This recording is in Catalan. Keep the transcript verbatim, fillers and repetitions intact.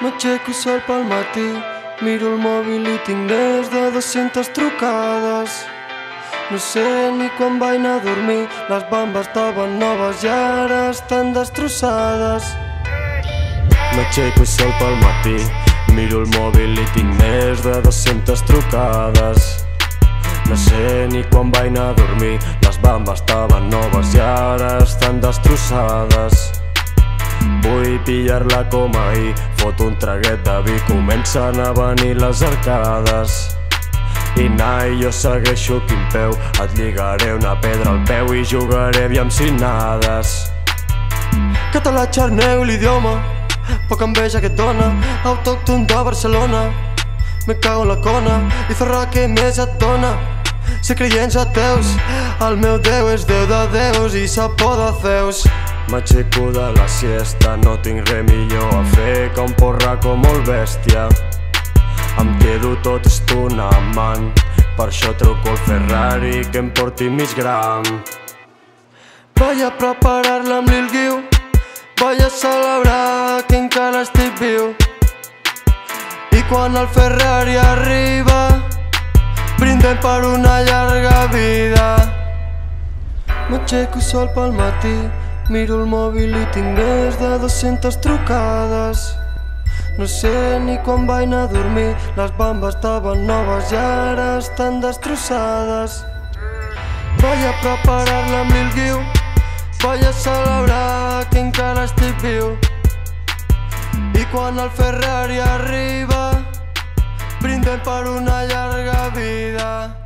M'aixeco sol pel matí, miro el mòbil i tinc més de dues-centes trucades. No sé ni quan vaig anar a dormir, les bambes estaven noves i ara estan destrossades. M'aixeco sol pel matí, miro el mòbil i tinc més de dues-centes trucades. No sé ni quan vaig anar a dormir, les bambes estaven noves i ara estan destrossades. Vull pillar-la com ahir, foto un traguet de vi, comencen a venir les arcades. I nai, jo segueixo quin peu, et lligaré una pedra al peu i jugaré aviam sinades. Català xarneu l'idioma, poca enveja que et dona, autòcton de Barcelona. Me cago en la cona i ferrar que més et dona. Ser creients ateus, el meu Déu és Déu de déus i sap por de Zeus. M'aixeco de la siesta, no tinc res millor a fer que un porraco molt bèstia. Em quedo tot estona amant, per això truco al Ferrari que em porti mig gram. Vaig a preparar-la amb l'Il Guiu, vaig a celebrar que encara estic viu. I quan el Ferrari arriba, brindem per una llarga vida. M'aixeco sol pel matí, miro el mòbil i tinc més de dues-centes trucades. No sé ni quan vaig anar a dormir, les bambes estaven noves i ara estan destrossades. Vaig a preparar-la amb l'Il Guiu, vaig a celebrar que encara estic viu. I quan el Ferrari arriba, brindem per una llarga vida.